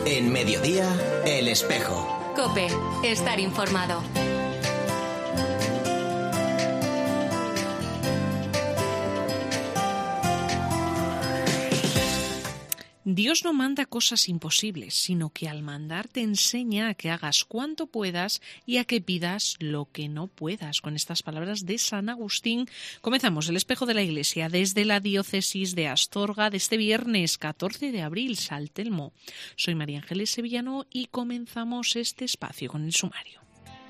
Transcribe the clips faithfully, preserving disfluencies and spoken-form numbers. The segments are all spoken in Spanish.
En Mediodía, El Espejo. COPE, estar informado. Dios no manda cosas imposibles, sino que al mandar te enseña a que hagas cuanto puedas y a que pidas lo que no puedas. Con estas palabras de San Agustín comenzamos el Espejo de la Iglesia desde la diócesis de Astorga de este viernes catorce de abril, San Telmo. Soy María Ángeles Sevillano y comenzamos este espacio con el sumario.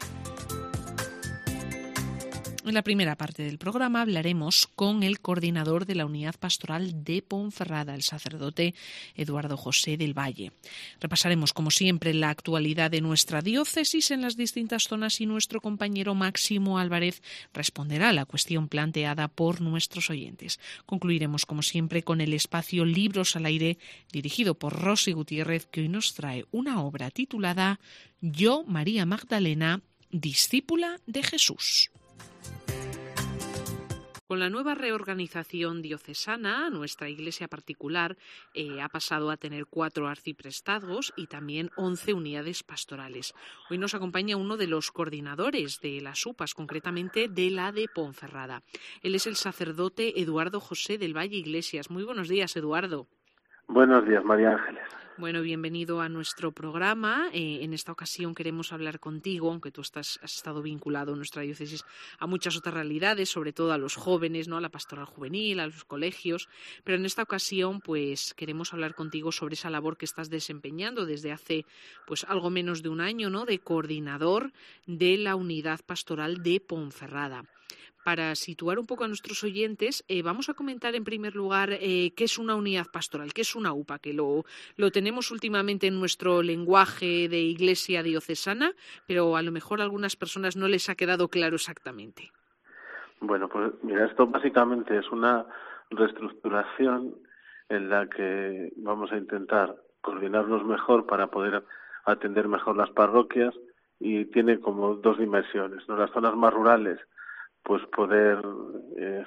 En la primera parte del programa hablaremos con el coordinador de la Unidad Pastoral de Ponferrada, el sacerdote Eduardo José del Valle. Repasaremos, como siempre, la actualidad de nuestra diócesis en las distintas zonas y nuestro compañero Máximo Álvarez responderá a la cuestión planteada por nuestros oyentes. Concluiremos, como siempre, con el espacio Libros al Aire, dirigido por Rosy Gutiérrez, que hoy nos trae una obra titulada Yo, María Magdalena, discípula de Jesús. Con la nueva reorganización diocesana, nuestra iglesia particular eh, ha pasado a tener cuatro arciprestazgos y también once unidades pastorales. Hoy nos acompaña uno de los coordinadores de las U P As, concretamente de la de Ponferrada. Él es el sacerdote Eduardo José del Valle Iglesias. Muy buenos días, Eduardo. Buenos días, María Ángeles. Bueno, bienvenido a nuestro programa. Eh, en esta ocasión queremos hablar contigo, aunque tú estás, has estado vinculado en nuestra diócesis a muchas otras realidades, sobre todo a los jóvenes, ¿no? A la pastoral juvenil, a los colegios. Pero en esta ocasión, pues, queremos hablar contigo sobre esa labor que estás desempeñando desde hace, pues, algo menos de un año, ¿no? De coordinador de la unidad pastoral de Ponferrada. Para situar un poco a nuestros oyentes, eh, vamos a comentar en primer lugar eh, qué es una unidad pastoral, qué es una U P A, que lo, lo tenemos últimamente en nuestro lenguaje de iglesia diocesana, pero a lo mejor a algunas personas no les ha quedado claro exactamente. Bueno, pues mira, esto básicamente es una reestructuración en la que vamos a intentar coordinarnos mejor para poder atender mejor las parroquias y tiene como dos dimensiones, ¿no? Las zonas más rurales, pues poder eh,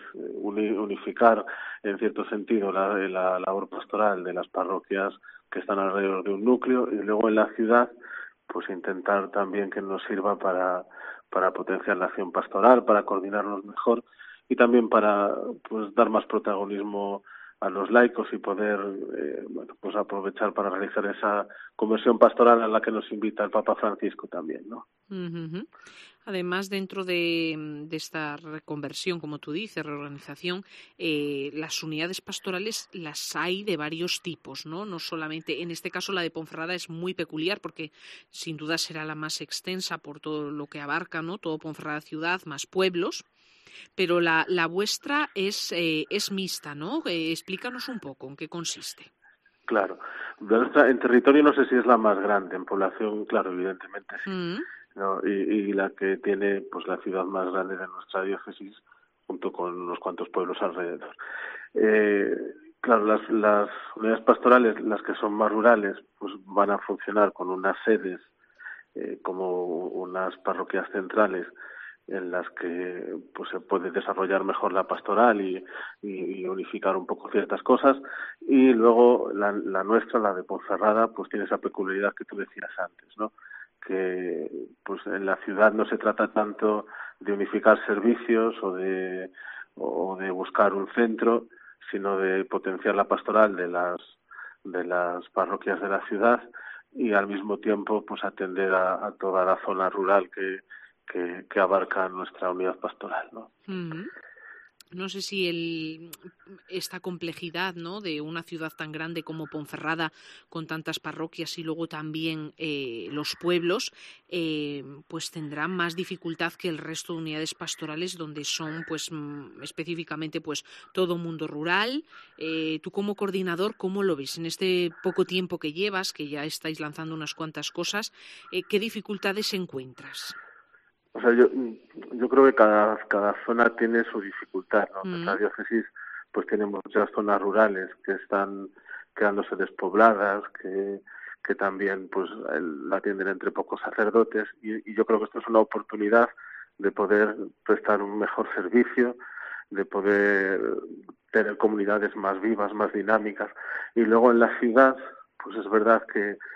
unificar en cierto sentido la, la labor pastoral de las parroquias que están alrededor de un núcleo, y luego en la ciudad pues intentar también que nos sirva para, para potenciar la acción pastoral, para coordinarnos mejor y también para pues dar más protagonismo a los laicos y poder eh, bueno, pues aprovechar para realizar esa conversión pastoral a la que nos invita el Papa Francisco también, ¿no? Uh-huh. Además, dentro de, de esta reconversión, como tú dices, reorganización, eh, las unidades pastorales las hay de varios tipos, ¿no? No solamente, en este caso la de Ponferrada es muy peculiar porque sin duda será la más extensa por todo lo que abarca, ¿no? Todo Ponferrada ciudad, más pueblos. Pero la, la vuestra es, eh, es mixta, ¿no? Eh, explícanos un poco en qué consiste. Claro. En territorio no sé si es la más grande, en población, claro, evidentemente sí. Mm. ¿No? Y, y la que tiene pues la ciudad más grande de nuestra diócesis, junto con unos cuantos pueblos alrededor. Eh, claro, las, las unidades pastorales, las que son más rurales, pues van a funcionar con unas sedes, eh, como unas parroquias centrales, en las que pues se puede desarrollar mejor la pastoral y, y, y unificar un poco ciertas cosas, y luego la, la nuestra, la de Ponferrada, pues tiene esa peculiaridad que tú decías antes, ¿no? Que pues en la ciudad no se trata tanto de unificar servicios o de o de buscar un centro, sino de potenciar la pastoral de las de las parroquias de la ciudad y al mismo tiempo pues atender a, a toda la zona rural que Que, que abarca nuestra unidad pastoral, ¿no? Uh-huh. No sé si el, esta complejidad, ¿no?, de una ciudad tan grande como Ponferrada, con tantas parroquias y luego también eh, los pueblos, eh, pues tendrán más dificultad que el resto de unidades pastorales, donde son, pues, m- específicamente, pues, todo mundo rural. Eh, tú como coordinador, ¿cómo lo ves? En este poco tiempo que llevas, que ya estáis lanzando unas cuantas cosas, eh, ¿qué dificultades encuentras? O sea, yo, yo creo que cada, cada zona tiene su dificultad, ¿no? Mm. Nuestra diócesis pues tiene muchas zonas rurales que están quedándose despobladas, que, que también pues la atienden entre pocos sacerdotes, y, y yo creo que esto es una oportunidad de poder prestar un mejor servicio, de poder tener comunidades más vivas, más dinámicas. Y luego en la ciudad, pues es verdad que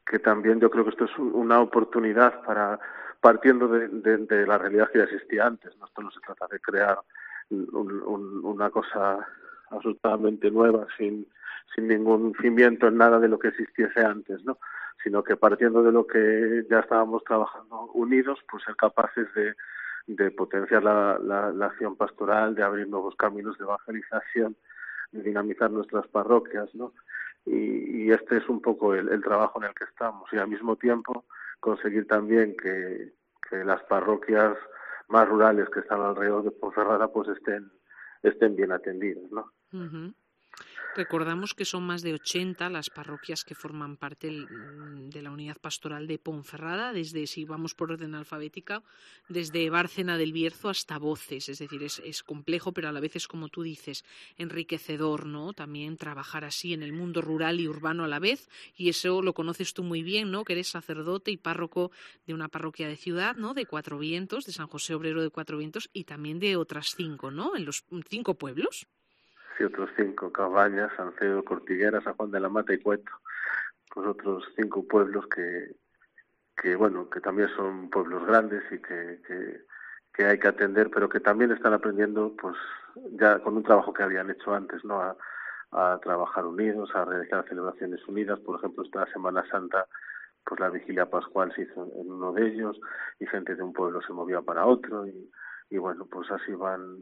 que también yo creo que esto es un, una oportunidad para, partiendo de, de, de la realidad que ya existía antes, ¿no? Esto no se trata de crear un, un, una cosa absolutamente nueva, sin, sin ningún cimiento en nada de lo que existiese antes, ¿no? Sino que partiendo de lo que ya estábamos trabajando unidos, pues ser capaces de, de potenciar la, la, la acción pastoral, de abrir nuevos caminos de evangelización, de dinamizar nuestras parroquias, ¿no? Y, y este es un poco el, el trabajo en el que estamos, y al mismo tiempo conseguir también que, que las parroquias más rurales que están alrededor de Ponferrada pues estén estén bien atendidas, ¿no? Uh-huh. Recordamos que son más de ochenta las parroquias que forman parte de la unidad pastoral de Ponferrada, desde, si vamos por orden alfabética, desde Bárcena del Bierzo hasta Voces, es decir, es, es complejo, pero a la vez es, como tú dices, enriquecedor, ¿no? También trabajar así en el mundo rural y urbano a la vez, y eso lo conoces tú muy bien, ¿no? Que eres sacerdote y párroco de una parroquia de ciudad, ¿no? De Cuatro Vientos, de San José Obrero de Cuatro Vientos, y también de otras cinco, ¿no? En los cinco pueblos. Sí, otros cinco, Cabañas, Sancedo, Cortiguera, San Juan de la Mata y Cueto, pues otros cinco pueblos que, que bueno, que también son pueblos grandes y que, que, que hay que atender, pero que también están aprendiendo, pues ya con un trabajo que habían hecho antes, ¿no? A, a trabajar unidos, a realizar celebraciones unidas. Por ejemplo, esta Semana Santa, pues la vigilia pascual se hizo en uno de ellos y gente de un pueblo se movía para otro y, y bueno, pues así van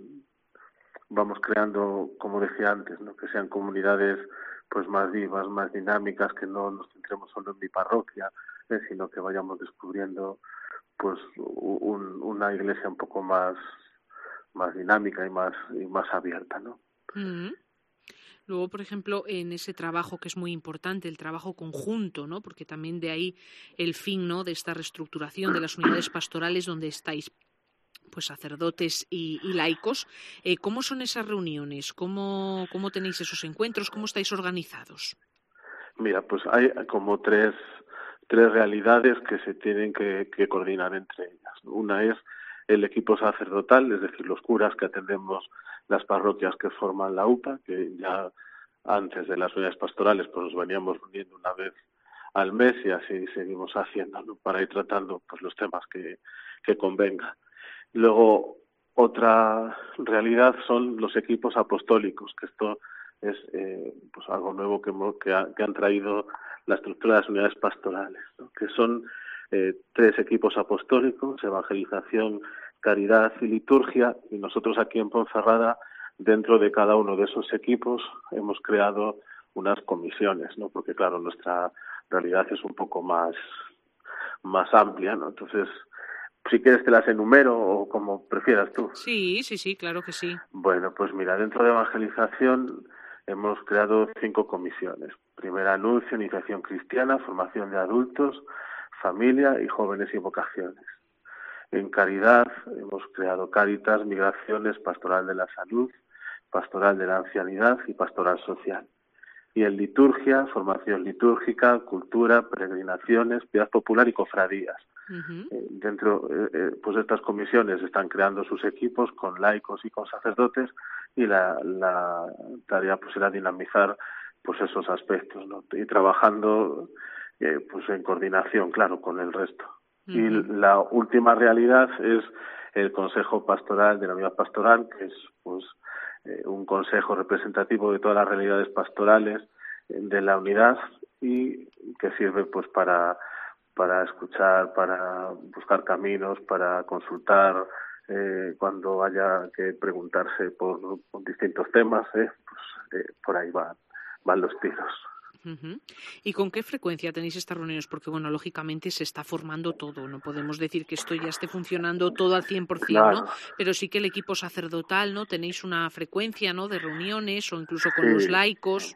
vamos creando, como decía antes, ¿no? Que sean comunidades pues más vivas, más dinámicas, que no nos centremos solo en mi parroquia, ¿eh? Sino que vayamos descubriendo pues un, una iglesia un poco más más dinámica y más y más abierta, ¿no? Mm-hmm. Luego, por ejemplo, en ese trabajo que es muy importante, el trabajo conjunto, ¿no? Porque también de ahí el fin, ¿no? De esta reestructuración de las unidades pastorales donde estáis pues sacerdotes y, y laicos. Eh, ¿Cómo son esas reuniones? ¿Cómo, ¿Cómo tenéis esos encuentros? ¿Cómo estáis organizados? Mira, pues hay como tres, tres realidades que se tienen que, que coordinar entre ellas. Una es el equipo sacerdotal, es decir, los curas que atendemos las parroquias que forman la U P A, que ya antes de las unidades pastorales pues nos veníamos reuniendo una vez al mes y así seguimos haciendo, ¿no? Para ir tratando pues los temas que, que convenga. Luego, otra realidad son los equipos apostólicos, que esto es eh, pues algo nuevo que, que, ha, que han traído la estructura de las unidades pastorales, ¿no? Que son eh, tres equipos apostólicos: evangelización, caridad y liturgia, y nosotros aquí en Ponferrada, dentro de cada uno de esos equipos, hemos creado unas comisiones, ¿no? Porque claro, nuestra realidad es un poco más, más amplia, ¿no? Entonces, si quieres te las enumero o como prefieras tú. Sí, sí, sí, claro que sí. Bueno, pues mira, dentro de evangelización hemos creado cinco comisiones. Primera, anuncio, iniciación cristiana, formación de adultos, familia y jóvenes y vocaciones. En caridad hemos creado Cáritas, migraciones, pastoral de la salud, pastoral de la ancianidad y pastoral social. Y en liturgia, formación litúrgica, cultura, peregrinaciones, piedad popular y cofradías. Uh-huh. Eh, dentro eh, pues de estas comisiones están creando sus equipos con laicos y con sacerdotes, y la, la tarea pues era dinamizar pues esos aspectos, ¿no? Y trabajando eh, pues en coordinación, claro, con el resto. Uh-huh. Y la última realidad es el Consejo Pastoral de la Unidad Pastoral, que es pues eh, un consejo representativo de todas las realidades pastorales eh, de la unidad, y que sirve pues para para escuchar, para buscar caminos, para consultar eh, cuando haya que preguntarse por, por distintos temas, eh, pues eh, por ahí van, van los tiros. Uh-huh. ¿Y con qué frecuencia tenéis estas reuniones? Porque, bueno, lógicamente se está formando todo, no podemos decir que esto ya esté funcionando todo al cien por ciento, claro, ¿no? Pero sí que el equipo sacerdotal, ¿no? Tenéis una frecuencia, ¿no? De reuniones o incluso con sí. los laicos.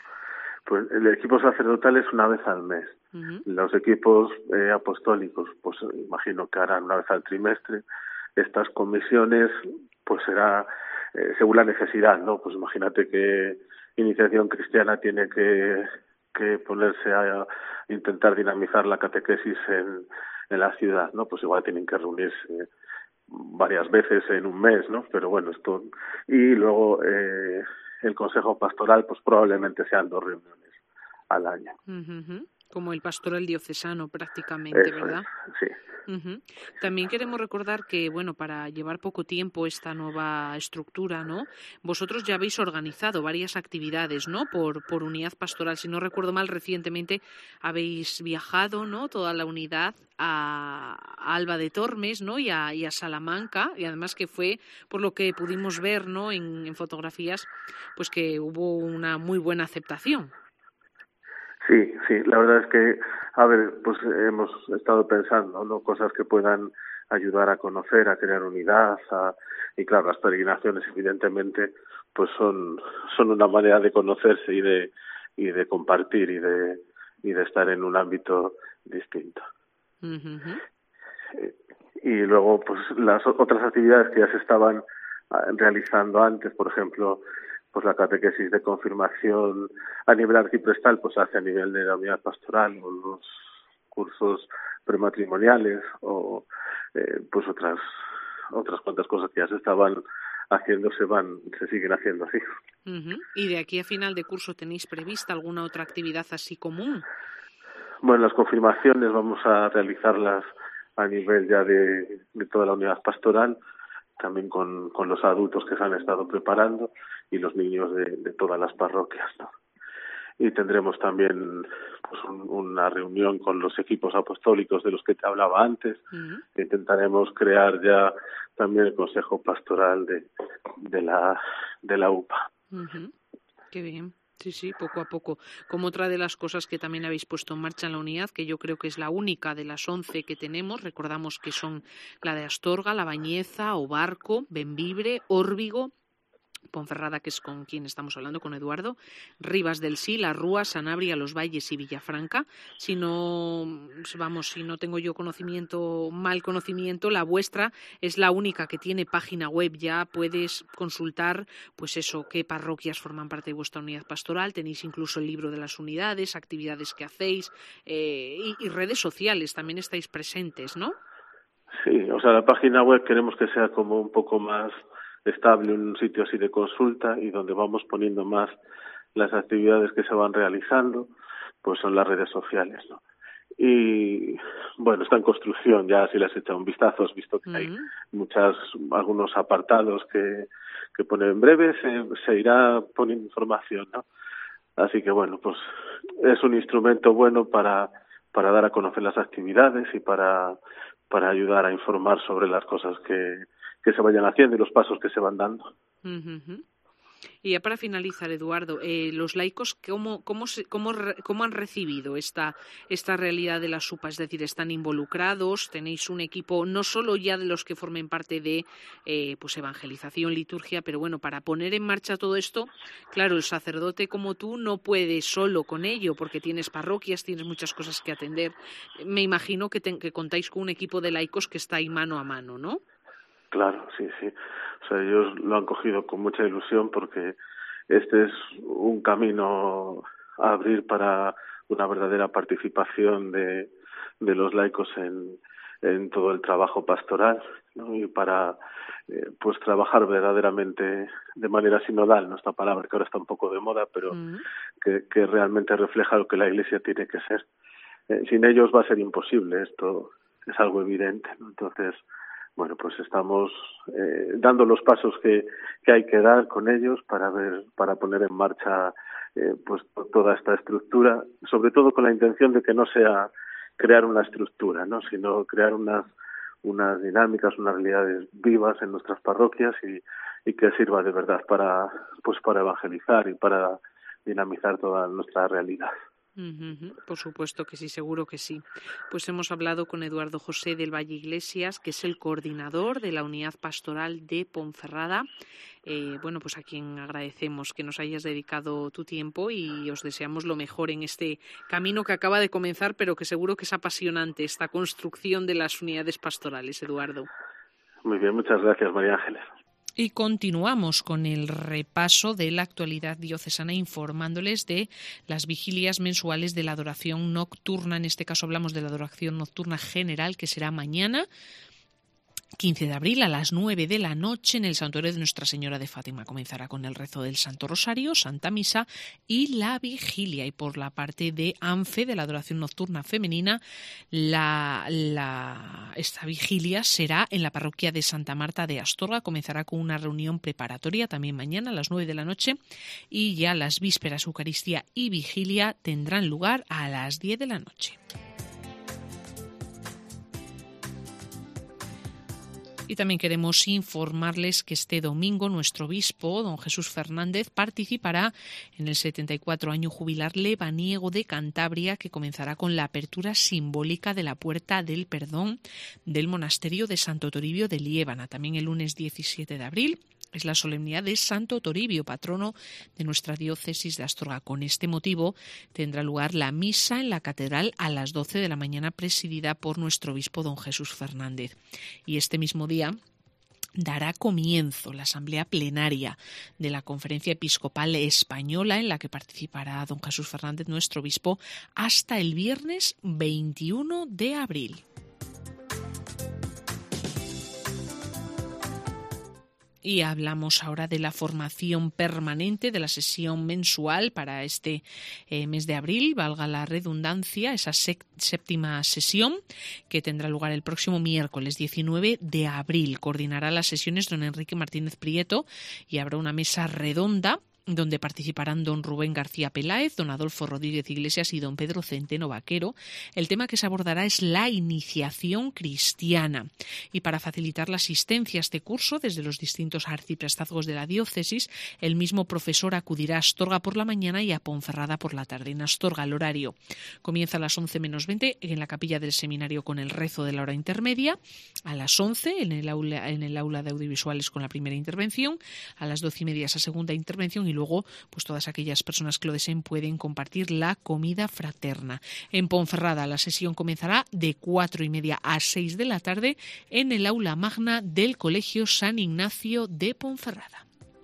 Pues el equipo sacerdotal es una vez al mes. Uh-huh. Los equipos eh, apostólicos, pues imagino que harán una vez al trimestre. Estas comisiones, pues será eh, según la necesidad, ¿no? Pues imagínate que Iniciación Cristiana tiene que, que ponerse a, a intentar dinamizar la catequesis en, en la ciudad, ¿no? Pues igual tienen que reunirse varias veces en un mes, ¿no? Pero bueno, esto... Y luego eh, el Consejo Pastoral, pues probablemente sean dos reuniones al año. Uh-huh. Como el pastoral diocesano prácticamente, Eso ¿verdad? Es, sí. Uh-huh. También queremos recordar que, bueno, para llevar poco tiempo esta nueva estructura, ¿no? Vosotros ya habéis organizado varias actividades, ¿no? Por, por unidad pastoral. Si no recuerdo mal, recientemente habéis viajado, ¿no? Toda la unidad a, a Alba de Tormes, ¿no? Y a, y a Salamanca, y además que fue, por lo que pudimos ver, ¿no? En, en fotografías, pues que hubo una muy buena aceptación. Sí, sí, la verdad es que, a ver, pues hemos estado pensando, ¿no? Cosas que puedan ayudar a conocer, a crear unidad, a, y claro, las peregrinaciones evidentemente pues son son una manera de conocerse y de y de compartir y de y de estar en un ámbito distinto. Uh-huh. Y luego pues las otras actividades que ya se estaban realizando antes, por ejemplo, pues la catequesis de confirmación a nivel arciprestal pues se hace a nivel de la unidad pastoral, o los cursos prematrimoniales, o eh, pues otras otras cuantas cosas que ya se estaban haciendo se van se siguen haciendo así. Uh-huh. ¿Y de aquí a final de curso tenéis prevista alguna otra actividad así común? Bueno, las confirmaciones vamos a realizarlas a nivel ya de, de toda la unidad pastoral, también con, con los adultos que se han estado preparando y los niños de, de todas las parroquias, ¿no? Y tendremos también pues un, una reunión con los equipos apostólicos de los que te hablaba antes. Uh-huh. Intentaremos crear ya también el consejo pastoral de, de la de la U P A. Uh-huh. Qué bien. Sí, sí, poco a poco. Como otra de las cosas que también habéis puesto en marcha en la unidad, que yo creo que es la única de las once que tenemos, recordamos que son la de Astorga, La Bañeza, Obarco, Bembibre, Órbigo, Ponferrada, que es con quien estamos hablando, con Eduardo, Rivas del Sí, La Rúa, Sanabria, Los Valles y Villafranca. Si no, vamos, si no tengo yo conocimiento, mal conocimiento, la vuestra es la única que tiene página web. Ya puedes consultar, pues eso, qué parroquias forman parte de vuestra unidad pastoral. Tenéis incluso el libro de las unidades, actividades que hacéis eh, y, y redes sociales. También estáis presentes, ¿no? Sí, o sea, la página web queremos que sea como un poco más estable, un sitio así de consulta y donde vamos poniendo más las actividades que se van realizando, pues son las redes sociales, ¿no? Y bueno, está en construcción, ya si le has echado un vistazo, has visto que uh-huh. hay muchas, algunos apartados que, que pone en breve, se, se irá poniendo información, ¿no? Así que bueno, pues es un instrumento bueno para, para dar a conocer las actividades y para, para ayudar a informar sobre las cosas que que se vayan haciendo y los pasos que se van dando. Uh-huh. Y ya para finalizar, Eduardo, eh, los laicos, ¿cómo, cómo, se, cómo, cómo han recibido esta, esta realidad de la S U P A? Es decir, ¿están involucrados? ¿Tenéis un equipo, no solo ya de los que formen parte de eh, pues evangelización, liturgia, pero bueno, para poner en marcha todo esto, claro, el sacerdote como tú no puede solo con ello, porque tienes parroquias, tienes muchas cosas que atender. Me imagino que, te, que contáis con un equipo de laicos que está ahí mano a mano, ¿no? Claro, sí, sí. O sea, ellos lo han cogido con mucha ilusión porque este es un camino a abrir para una verdadera participación de, de los laicos en, en todo el trabajo pastoral, ¿no? Y para eh, pues trabajar verdaderamente de manera sinodal, ¿no? Esta palabra que ahora está un poco de moda, pero uh-huh. que, que realmente refleja lo que la Iglesia tiene que ser. Eh, sin ellos va a ser imposible, esto es algo evidente, ¿no? Entonces, bueno, pues estamos eh, dando los pasos que, que hay que dar con ellos para ver, para poner en marcha eh, pues toda esta estructura, sobre todo con la intención de que no sea crear una estructura, ¿no? Sino crear unas unas dinámicas, unas realidades vivas en nuestras parroquias y, y que sirva de verdad para pues para evangelizar y para dinamizar toda nuestra realidad. Uh-huh. Por supuesto que sí, seguro que sí. Pues hemos hablado con Eduardo José del Valle Iglesias, que es el coordinador de la unidad pastoral de Ponferrada. Eh, bueno, pues a quien agradecemos que nos hayas dedicado tu tiempo y os deseamos lo mejor en este camino que acaba de comenzar, pero que seguro que es apasionante, esta construcción de las unidades pastorales, Eduardo. Muy bien, muchas gracias, María Ángeles. Y continuamos con el repaso de la actualidad diocesana, informándoles de las vigilias mensuales de la adoración nocturna. En este caso hablamos de la adoración nocturna general, que será mañana. quince de abril a las nueve de la noche en el Santuario de Nuestra Señora de Fátima. Comenzará con el rezo del Santo Rosario, Santa Misa y la Vigilia. Y por la parte de ANFE, de la adoración nocturna femenina, la, la, esta vigilia será en la parroquia de Santa Marta de Astorga. Comenzará con una reunión preparatoria también mañana a las nueve de la noche y ya las vísperas, Eucaristía y Vigilia tendrán lugar a las diez de la noche. Y también queremos informarles que este domingo nuestro obispo, don Jesús Fernández, participará en el setenta y cuatro año jubilar lebaniego de Cantabria, que comenzará con la apertura simbólica de la Puerta del Perdón del monasterio de Santo Toribio de Liébana. También el lunes diecisiete de abril es la solemnidad de Santo Toribio, patrono de nuestra diócesis de Astorga. Con este motivo tendrá lugar la misa en la catedral a las doce de la mañana, presidida por nuestro obispo don Jesús Fernández. Y este mismo día dará comienzo la asamblea plenaria de la Conferencia Episcopal Española, en la que participará don Jesús Fernández, nuestro obispo, hasta el viernes veintiuno de abril. Y hablamos ahora de la formación permanente, de la sesión mensual para este eh, mes de abril, valga la redundancia, esa séptima sesión que tendrá lugar el próximo miércoles diecinueve de abril. Coordinará las sesiones don Enrique Martínez Prieto y habrá una mesa redonda donde participarán don Rubén García Peláez, don Adolfo Rodríguez Iglesias y don Pedro Centeno Vaquero. El tema que se abordará es la iniciación cristiana. Y para facilitar la asistencia a este curso desde los distintos arciprestazgos de la diócesis, el mismo profesor acudirá a Astorga por la mañana y a Ponferrada por la tarde. En Astorga el horario comienza a las once menos veinte en la capilla del seminario con el rezo de la hora intermedia, a las once en el aula, en el aula de audiovisuales con la primera intervención, a las doce y media esa segunda intervención y luego pues todas aquellas personas que lo deseen pueden compartir la comida fraterna. En Ponferrada la sesión comenzará de cuatro y media a seis de la tarde en el aula magna del Colegio San Ignacio de Ponferrada.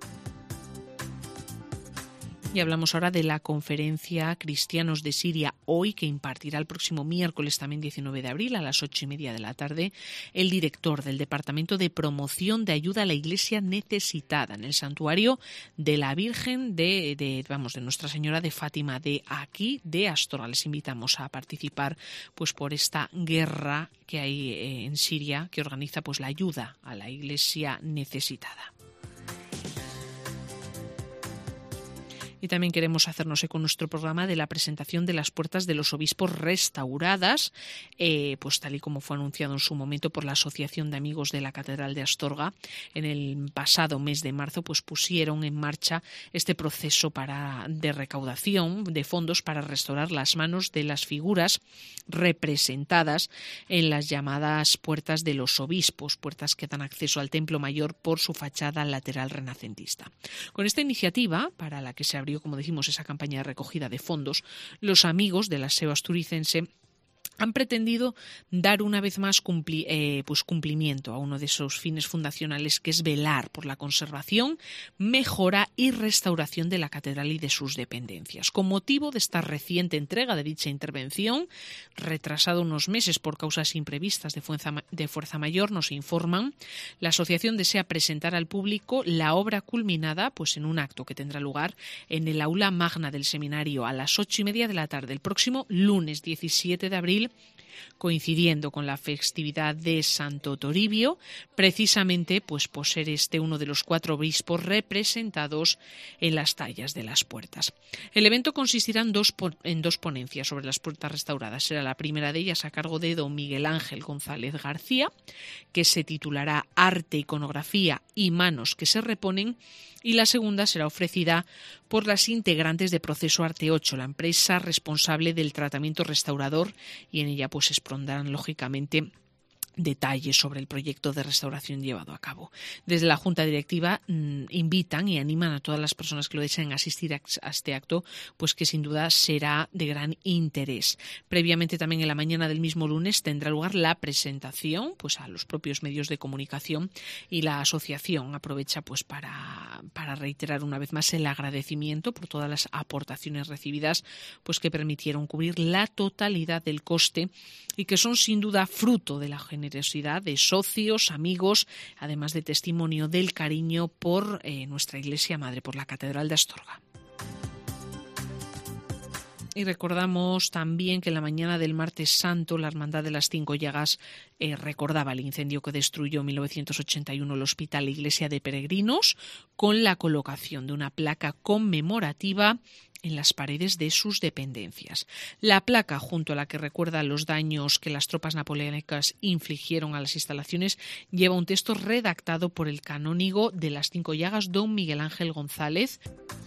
Y hablamos ahora de la conferencia Cristianos de Siria Hoy, que impartirá el próximo miércoles, también diecinueve de abril, a las ocho y media de la tarde, el director del Departamento de Promoción de Ayuda a la Iglesia Necesitada en el Santuario de la Virgen de, de, vamos, de Nuestra Señora de Fátima de aquí, de Astorga. Les invitamos a participar pues por esta guerra que hay eh, en Siria, que organiza pues la ayuda a la Iglesia necesitada. Y también queremos hacernos eco con nuestro programa de la presentación de las puertas de los obispos restauradas, eh, pues tal y como fue anunciado en su momento por la Asociación de Amigos de la Catedral de Astorga. En el pasado mes de marzo pues pusieron en marcha este proceso para, de recaudación de fondos para restaurar las manos de las figuras representadas en las llamadas puertas de los obispos, puertas que dan acceso al Templo Mayor por su fachada lateral renacentista. Con esta iniciativa, para la que se abrió, como dijimos, esa campaña de recogida de fondos, los amigos del aseo asturicense han pretendido dar una vez más cumpli, eh, pues cumplimiento a uno de esos fines fundacionales, que es velar por la conservación, mejora y restauración de la catedral y de sus dependencias. Con motivo de esta reciente entrega de dicha intervención, retrasada unos meses por causas imprevistas de fuerza, de fuerza mayor, nos informan, la asociación desea presentar al público la obra culminada pues en un acto que tendrá lugar en el aula magna del seminario a las ocho y media de la tarde el próximo lunes diecisiete de abril, coincidiendo con la festividad de Santo Toribio, precisamente pues por ser este uno de los cuatro obispos representados en las tallas de las puertas. El evento consistirá en dos, en dos ponencias sobre las puertas restauradas. Será la primera de ellas a cargo de don Miguel Ángel González García, que se titulará Arte, Iconografía y Manos que se reponen, y la segunda será ofrecida por las integrantes de Proceso Arte ocho, la empresa responsable del tratamiento restaurador, y en ella pues expondrán lógicamente detalles sobre el proyecto de restauración llevado a cabo. Desde la Junta Directiva mmm, invitan y animan a todas las personas que lo deseen asistir a, a este acto, pues que sin duda será de gran interés. Previamente, también en la mañana del mismo lunes, tendrá lugar la presentación pues a los propios medios de comunicación, y la asociación aprovecha pues para, para reiterar una vez más el agradecimiento por todas las aportaciones recibidas, pues que permitieron cubrir la totalidad del coste y que son sin duda fruto de la generosidad generosidad de socios, amigos, además de testimonio del cariño por eh, nuestra Iglesia Madre, por la Catedral de Astorga. Y recordamos también que en la mañana del martes santo la Hermandad de las Cinco Llagas eh, recordaba el incendio que destruyó en mil novecientos ochenta y uno el Hospital Iglesia de Peregrinos, con la colocación de una placa conmemorativa en las paredes de sus dependencias. La placa, junto a la que recuerda los daños que las tropas napoleónicas infligieron a las instalaciones, lleva un texto redactado por el canónigo de las Cinco Llagas, don Miguel Ángel González.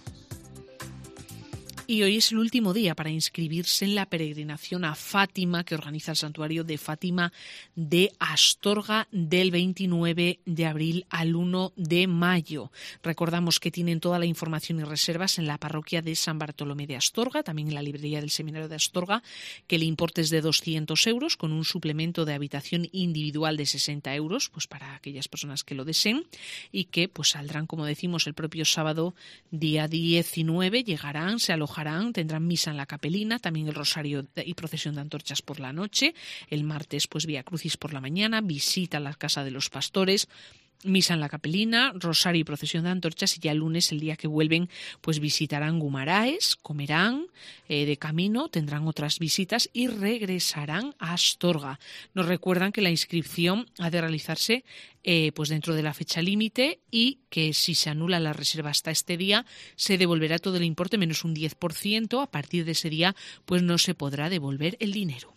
Y hoy es el último día para inscribirse en la peregrinación a Fátima que organiza el Santuario de Fátima de Astorga del veintinueve de abril al uno de mayo. Recordamos que tienen toda la información y reservas en la parroquia de San Bartolomé de Astorga, también en la librería del Seminario de Astorga, que el importe es de doscientos euros con un suplemento de habitación individual de sesenta euros, pues para aquellas personas que lo deseen, y que pues saldrán, como decimos, el propio sábado día diecinueve, llegarán, se alojarán, tendrán misa en la capelina, también el rosario y procesión de antorchas por la noche, el martes pues vía crucis por la mañana, visita a la casa de los pastores, misa en la capelina, rosario y procesión de antorchas, y ya el lunes, el día que vuelven, pues visitarán Gumaraes, comerán eh, de camino, tendrán otras visitas y regresarán a Astorga. Nos recuerdan que la inscripción ha de realizarse eh, pues dentro de la fecha límite, y que si se anula la reserva hasta este día se devolverá todo el importe menos un diez por ciento. A partir de ese día pues no se podrá devolver el dinero.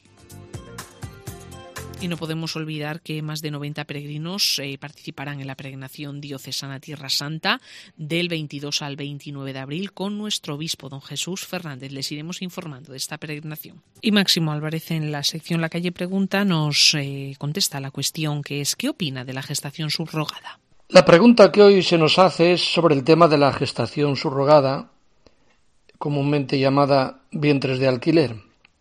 Y no podemos olvidar que más de noventa peregrinos eh, participarán en la peregrinación diocesana Tierra Santa del veintidós al veintinueve de abril con nuestro obispo, don Jesús Fernández. Les iremos informando de esta peregrinación. Y Máximo Álvarez, en la sección La Calle Pregunta, nos eh, contesta la cuestión que es: ¿qué opina de la gestación subrogada? La pregunta que hoy se nos hace es sobre el tema de la gestación subrogada, comúnmente llamada vientres de alquiler.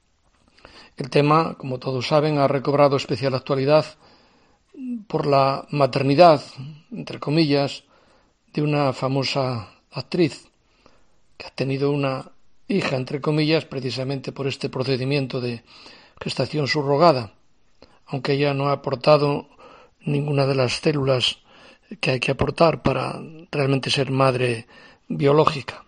El tema, como todos saben, ha recobrado especial actualidad por la maternidad, entre comillas, de una famosa actriz que ha tenido una hija, entre comillas, precisamente por este procedimiento de gestación subrogada, aunque ella no ha aportado ninguna de las células que hay que aportar para realmente ser madre biológica.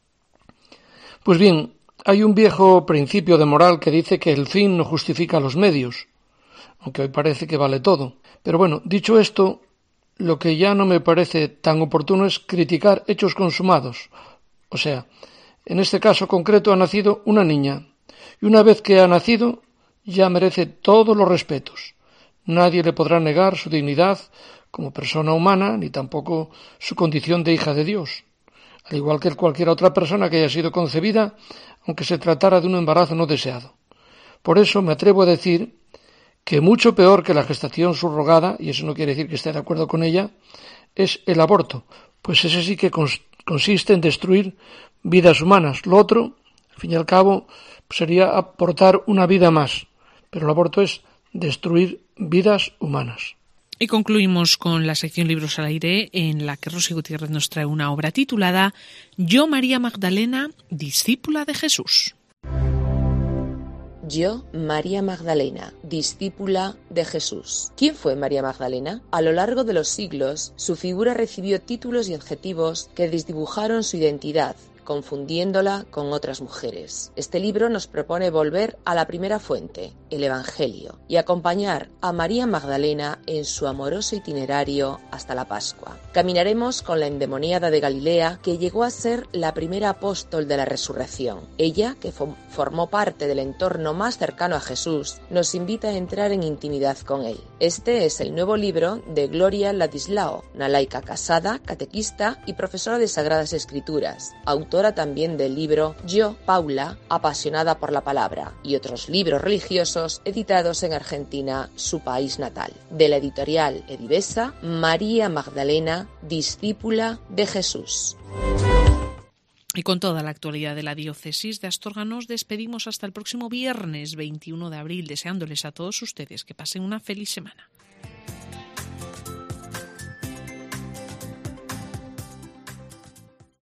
Pues bien, hay un viejo principio de moral que dice que el fin no justifica los medios, aunque hoy parece que vale todo. Pero bueno, dicho esto, lo que ya no me parece tan oportuno es criticar hechos consumados. O sea, en este caso concreto ha nacido una niña, y una vez que ha nacido ya merece todos los respetos. Nadie le podrá negar su dignidad como persona humana, ni tampoco su condición de hija de Dios, al igual que cualquier otra persona que haya sido concebida, aunque se tratara de un embarazo no deseado. Por eso me atrevo a decir que mucho peor que la gestación subrogada, y eso no quiere decir que esté de acuerdo con ella, es el aborto, pues ese sí que cons- consiste en destruir vidas humanas. Lo otro, al fin y al cabo, sería aportar una vida más, pero el aborto es destruir vidas humanas. Y concluimos con la sección Libros al Aire, en la que Rosy Gutiérrez nos trae una obra titulada Yo, María Magdalena, discípula de Jesús. Yo, María Magdalena, discípula de Jesús. ¿Quién fue María Magdalena? A lo largo de los siglos, su figura recibió títulos y adjetivos que desdibujaron su identidad, confundiéndola con otras mujeres. Este libro nos propone volver a la primera fuente, el Evangelio, y acompañar a María Magdalena en su amoroso itinerario hasta la Pascua. Caminaremos con la endemoniada de Galilea, que llegó a ser la primera apóstol de la resurrección. Ella, que formó parte del entorno más cercano a Jesús, nos invita a entrar en intimidad con él. Este es el nuevo libro de Gloria Ladislao, una laica casada, catequista y profesora de Sagradas Escrituras, autora también del libro Yo, Paula, apasionada por la palabra, y otros libros religiosos editados en Argentina, su país natal. De la editorial Edivesa, María Magdalena, discípula de Jesús. Y con toda la actualidad de la diócesis de Astorga nos despedimos hasta el próximo viernes veintiuno de abril, deseándoles a todos ustedes que pasen una feliz semana.